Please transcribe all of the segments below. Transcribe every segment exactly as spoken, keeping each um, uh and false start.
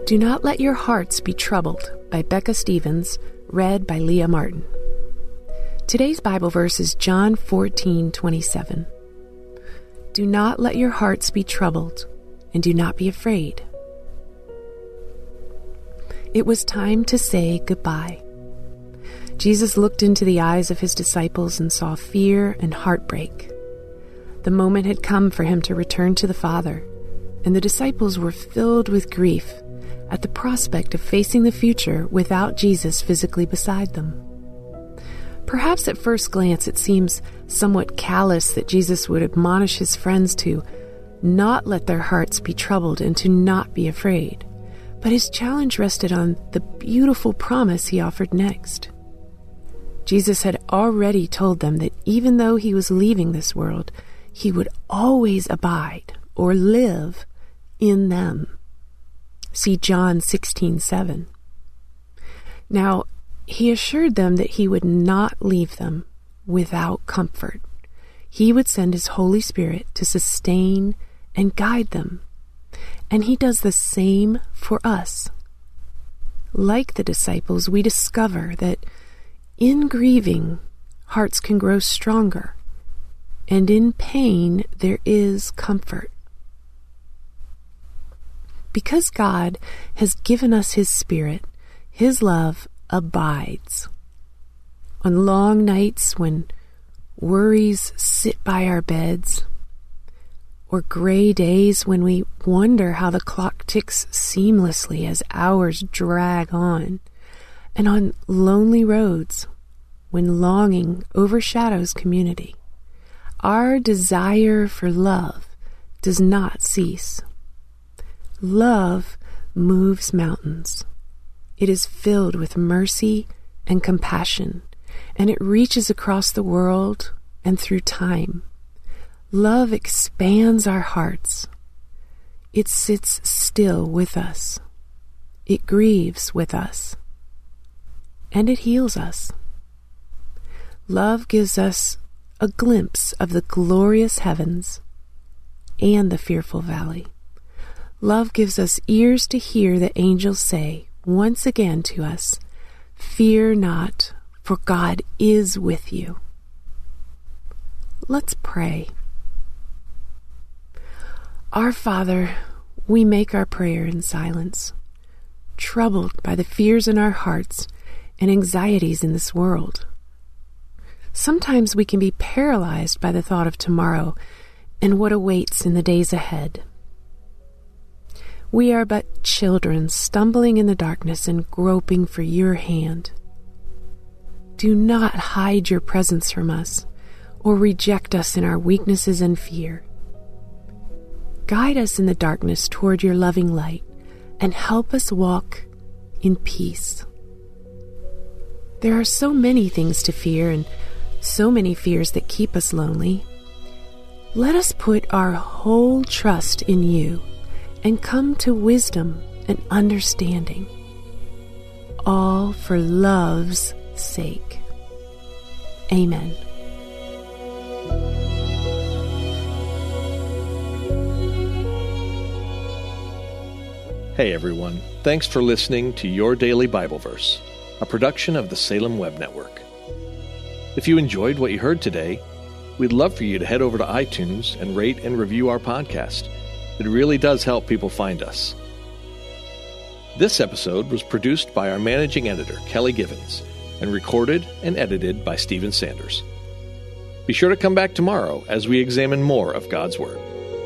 Do Not Let Your Hearts Be Troubled by Becca Stevens, read by Leah Martin. Today's Bible verse is John fourteen twenty-seven. Do not let your hearts be troubled, and do not be afraid. It was time to say goodbye. Jesus looked into the eyes of his disciples and saw fear and heartbreak. The moment had come for him to return to the Father, and the disciples were filled with grief at the prospect of facing the future without Jesus physically beside them. Perhaps at first glance it seems somewhat callous that Jesus would admonish his friends to not let their hearts be troubled and to not be afraid, but his challenge rested on the beautiful promise he offered next. Jesus had already told them that even though he was leaving this world, he would always abide or live in them. See John sixteen seven. Now, he assured them that he would not leave them without comfort. He would send his Holy Spirit to sustain and guide them. And he does the same for us. Like the disciples, we discover that in grieving, hearts can grow stronger, and in pain, there is comfort. Because God has given us his Spirit, his love abides. On long nights when worries sit by our beds, or gray days when we wonder how the clock ticks seamlessly as hours drag on, and on lonely roads when longing overshadows community, our desire for love does not cease. Love moves mountains. It is filled with mercy and compassion, and it reaches across the world and through time. Love expands our hearts. It sits still with us. It grieves with us. And it heals us. Love gives us a glimpse of the glorious heavens and the fearful valley. Love gives us ears to hear the angels say once again to us, "Fear not, for God is with you." Let's pray. Our Father, we make our prayer in silence, troubled by the fears in our hearts and anxieties in this world. Sometimes we can be paralyzed by the thought of tomorrow and what awaits in the days ahead. We are but children stumbling in the darkness and groping for your hand. Do not hide your presence from us or reject us in our weaknesses and fear. Guide us in the darkness toward your loving light and help us walk in peace. There are so many things to fear and so many fears that keep us lonely. Let us put our whole trust in you and come to wisdom and understanding, all for love's sake. Amen. Hey everyone, thanks for listening to Your Daily Bible Verse, a production of the Salem Web Network. If you enjoyed what you heard today, we'd love for you to head over to iTunes and rate and review our podcast. It really does help people find us. This episode was produced by our managing editor, Kelly Givens, and recorded and edited by Stephen Sanders. Be sure to come back tomorrow as we examine more of God's Word.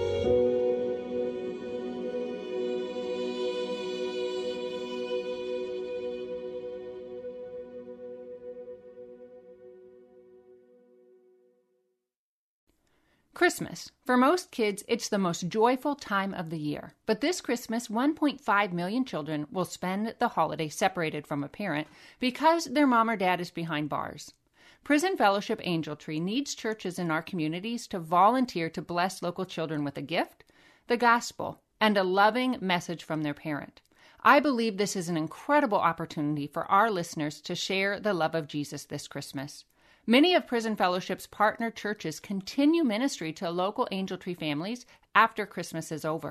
Christmas. For most kids, it's the most joyful time of the year. But this Christmas, one point five million children will spend the holiday separated from a parent because their mom or dad is behind bars. Prison Fellowship Angel Tree needs churches in our communities to volunteer to bless local children with a gift, the gospel, and a loving message from their parent. I believe this is an incredible opportunity for our listeners to share the love of Jesus this Christmas. Many of Prison Fellowship's partner churches continue ministry to local Angel Tree families after Christmas is over.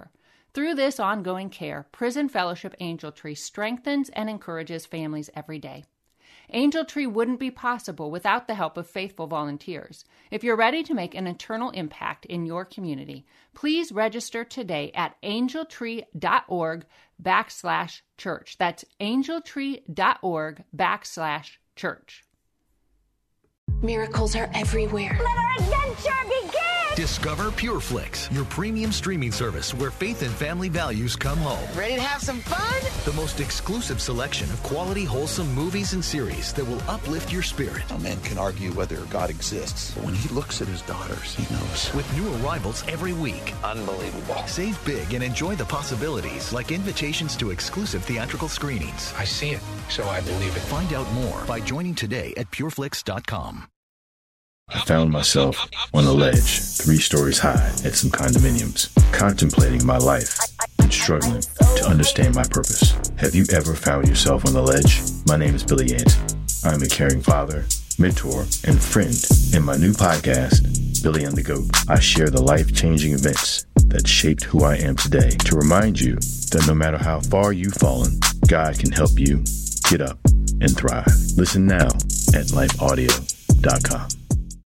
Through this ongoing care, Prison Fellowship Angel Tree strengthens and encourages families every day. Angel Tree wouldn't be possible without the help of faithful volunteers. If you're ready to make an eternal impact in your community, please register today at angeltree.org backslash church. That's angeltree.org backslash church. Miracles are everywhere. Let our adventure begin! Discover PureFlix, your premium streaming service where faith and family values come home. Ready to have some fun? The most exclusive selection of quality, wholesome movies and series that will uplift your spirit. A man can argue whether God exists, but when he looks at his daughters, he knows. With new arrivals every week. Unbelievable. Save big and enjoy the possibilities, like invitations to exclusive theatrical screenings. I see it, so I believe it. Find out more by joining today at pureflix dot com. I found myself on a ledge, three stories high, at some condominiums, contemplating my life and struggling to understand my purpose. Have you ever found yourself on the ledge? My name is Billy Yant. I'm a caring father, mentor, and friend. In my new podcast, Billy and the Goat, I share the life-changing events that shaped who I am today to remind you that no matter how far you've fallen, God can help you get up and thrive. Listen now at life audio dot com.